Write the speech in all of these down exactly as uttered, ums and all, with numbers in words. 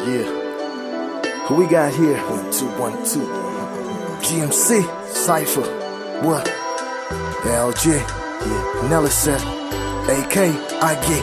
Yeah. Who we got here? One, two, one, two. G M C, Cypher. What? L J. Yeah. Nelson. A K. I get.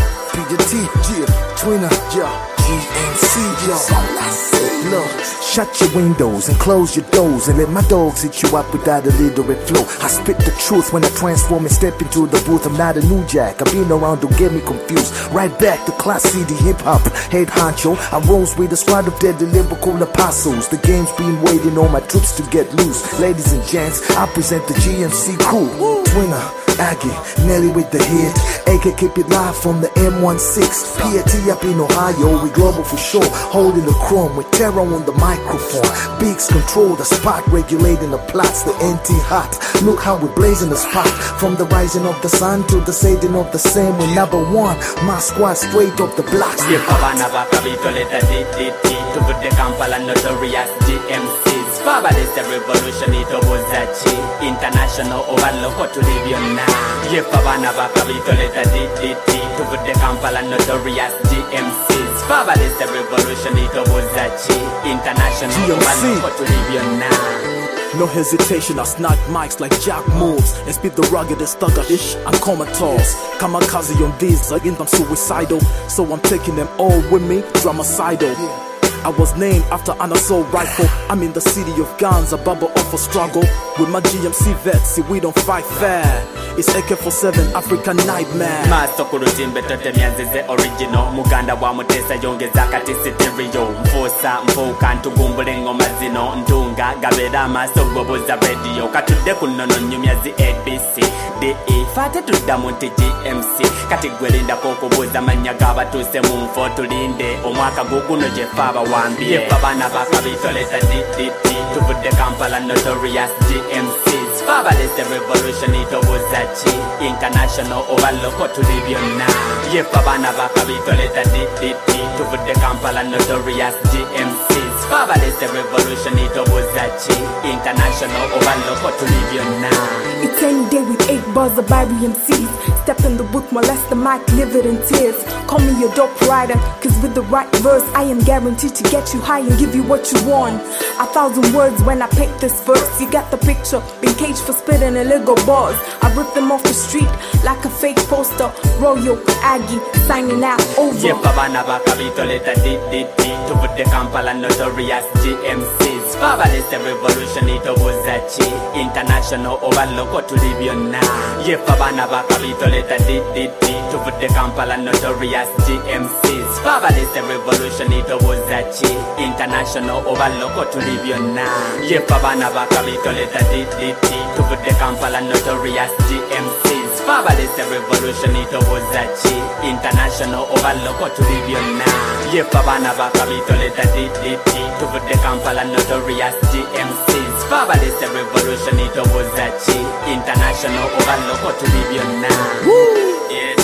P J T. Yeah. Twinner. Yeah. G M C. Yo. Look, shut your windows and close your doors and let my dogs hit you up with that illiterate flow. I spit the truth when I transform and step into the booth. I'm not a new jack. I've been around, don't get me confused. Right back to Class C D hip hop. Head honcho. I rose with a squad of deadly lyrical apostles. The game's been waiting on my troops to get loose. Ladies and gents, I present the G M C crew. Twinner, Aggie, Nelly with the hit. A K keep it live from the M sixteen. P A T up in Ohio, we global for sure. Holding the chrome with terror on the microphone. Beats control the spot, regulating the plots, the N T hot. Look how we're blazing the spot. From the rising of the sun to the setting of the same. We're number one, my squad straight up the blocks. Yeah, Pavana Bakabitoleta D D T. To put the Kampala notorious G M Cs. Fabulous the revolution, it was international overlook to live on now. Yeah, Pavana Bakabitoleta D D T. To put the Kampala notorious G M Cs. Fabulous the revolution, it was international overlook to live on now. No hesitation, I snag mics like Jack moves and spit the ruggedest thugger-ish and comatose. Kamikaze on these, again I'm suicidal, so I'm taking them all with me, dramacidal. I was named after an assault rifle. I'm in the city of guns, a bubble of a struggle. With my G M C vets, see we don't fight fair. It's A K forty-seven, African nightmare. Master kurutimbe tote mianzize original. Muganda wa mutesa yongeza kati stereo. Mfosa mfoka ntugumbule ngoma zino. Ndunga gabera masogo boza radio. Katude kunono nyumya zi A B C D E. Fate tudamunti G M C. Kati gwelinda koko boza manyagaba tuse mumfo tulinde. Omwaka guguno jefaba wambie. Yefabana bakabitoleta D D T. Tuvude Kampala notorious G M Cs. Fabulous the revolution it was international overlook to live on now. Yefabana bakabitoleta D D T. Tuvude Kampala notorious G M Cs. Fabulous the revolution it was international overlook to live on now. It's any day with eight bars of Bible M Cs. Step in the booth, molest the mic, live it in tears. Call me your dope rider, cause with the right verse I am guaranteed to get you high and give you what you want. A thousand words when I paint this verse. You got the picture, been caged for spitting illegal bars. I rip them off the street like a fake poster. Royal Aggie, signing out over. Yeah, Pavana Bakabitoleta D D T. To put the Kampala notorious G M Cs. Fabulous the revolution it was international overlook to live on now. Yeah, Pavana Bakabitoleta D D T. To put the Kampala notorious G M Cs. Fabulous the revolution it was international overlook to live on now. Yeah, Pavana Bakabitoleta D D T. To put the Kampala notorious G M Cs. Fabulous the revolution it was international overlook to live on now. Yeah, Pavana Bakabitoleta D D T. To put the Kampala notorious G M Cs. Fabulous the revolution it was international overlook to live on now. Woo! Yes.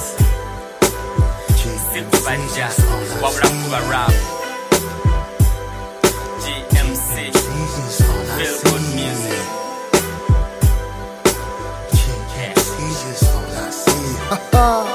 Simbaja, Wabra Kubarab, G M C, feel good music. Ha ha.